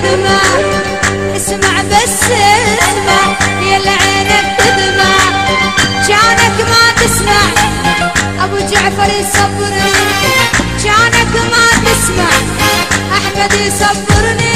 تدمع، اسمع بس اسمع يا العينك تدمع، كانك ما تسمع ابو جعفر يصبرني، كانك ما تسمع احمد يصبرني.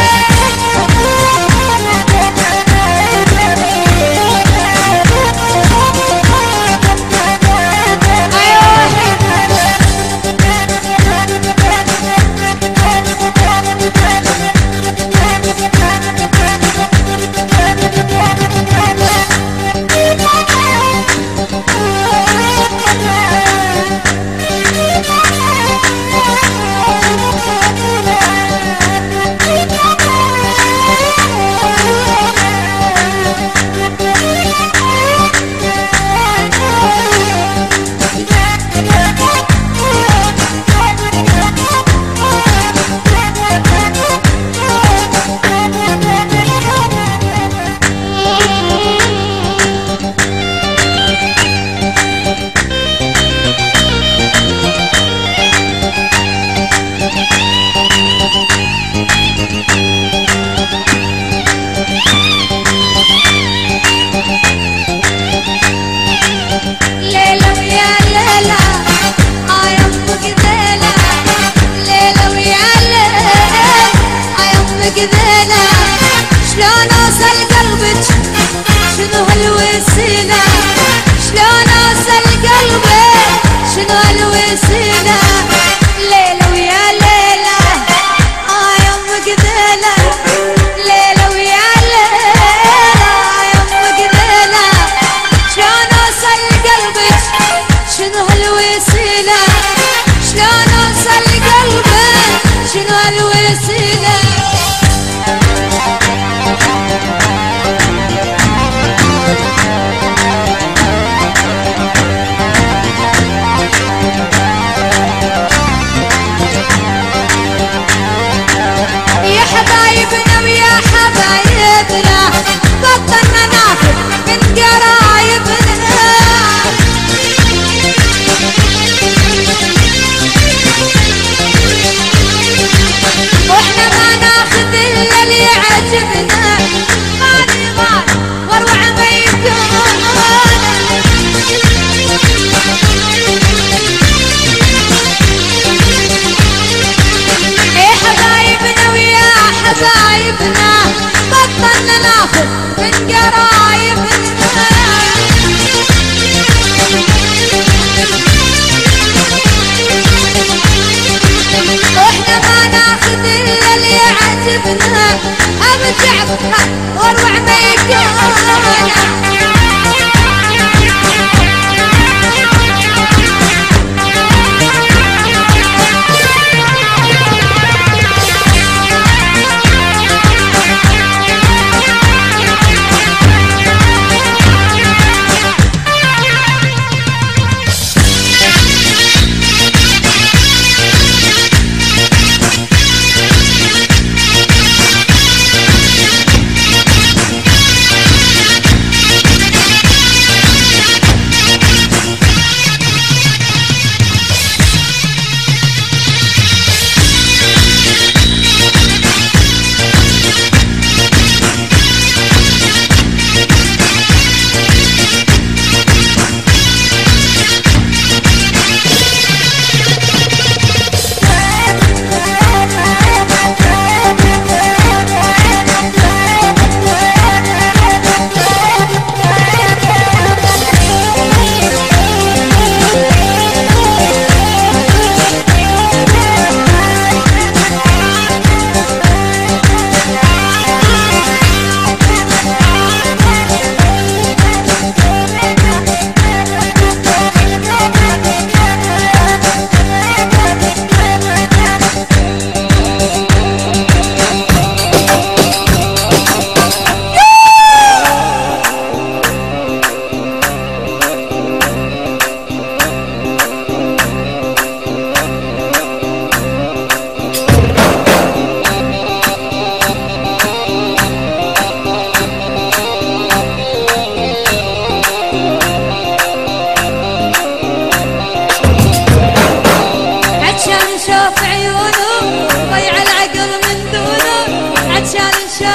شلون اوصل قلبك شنو هالوسيله، شلون اوصل قلبك شنو هالوسيله، ليله ويا ليله يم قذيله، ليله ويا ليله يم قذيله، شلون اوصل قلبك شنو هالوسيله، شلون اوصل قلبك شنو هالوسيله. يا حبايبنا ويا حبايبنا بطلنا ناخذ من قرايبنا، واحنا ما ناخذ الا اللي يعجبنا، ما نغار واروع ما يكون. حبايبنا بطلنا ناخذ من قرايبنا، واحنا ما ناخذ الا اللي يعجبنا، ابو جعفر واروع ما يكون.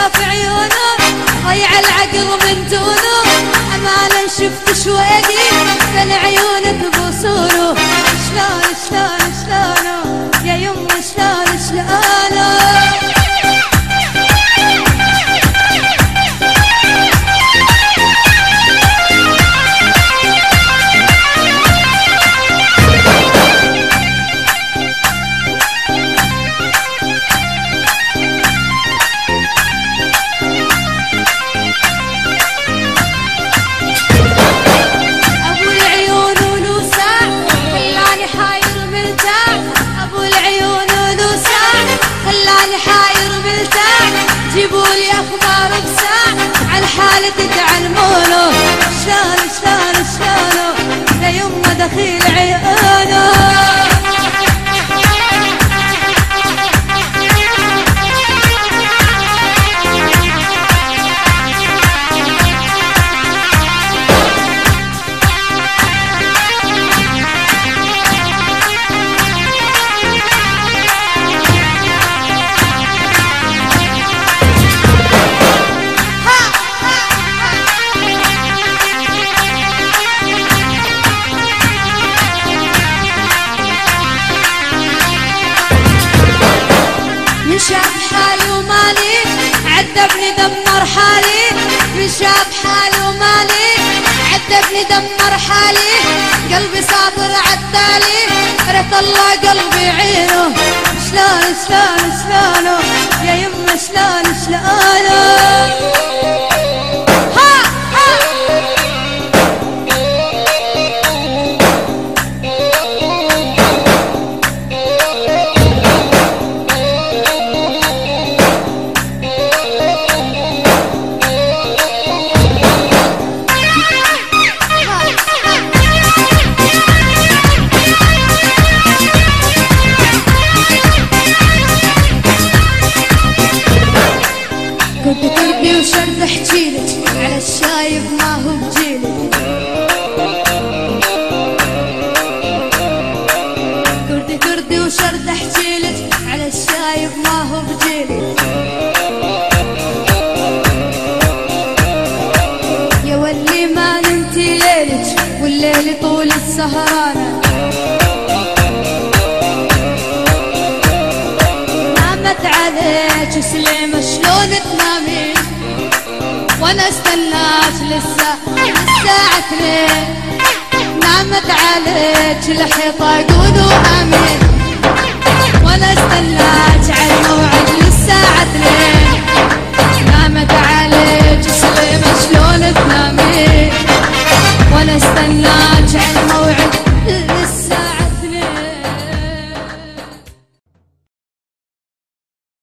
شاف عيونه ضيع العقل من دونه امانه شفت شويدي كان عيونه تبوسونه شلون شلون شلونه يا يمه شلون شلونه جيبولي اخبار بساعة عن حالتي تعلمونه شلون شلون شلونه يا يمه دخيل عيونه من شاف حالي ومالي عذبني دمر حالي من شاف حالي ومالي عذبني دمر حالي قلبي ساطر عالتالي ريت الله قلبي عينه شلون شلون شلونه يا يمه شلون شلونه كنت كردي وشرد احجيلك على الشايب ما هو بجيلك كردي وشرد احجيلك على الشايب ما هو بجيلك يا ولي ما نمتي ليلك والليل طول السهرانة نامت عليك سليمة شلون تنامين وانا استناك للساعة 2 نامت عليك الحيطة يقولوا امين وانا استناك على الموعد